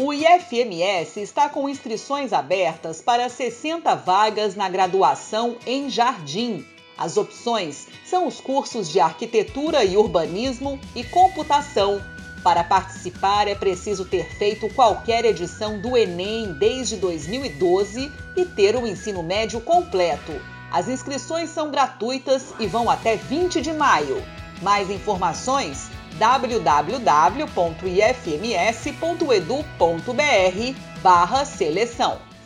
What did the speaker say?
O IFMS está com inscrições abertas para 60 vagas na graduação em Jardim. As opções são os cursos de Arquitetura e Urbanismo e Computação. Para participar, é preciso ter feito qualquer edição do Enem desde 2012 e ter o ensino médio completo. As inscrições são gratuitas e vão até 20 de maio. Mais informações: www.ifms.edu.br/seleção.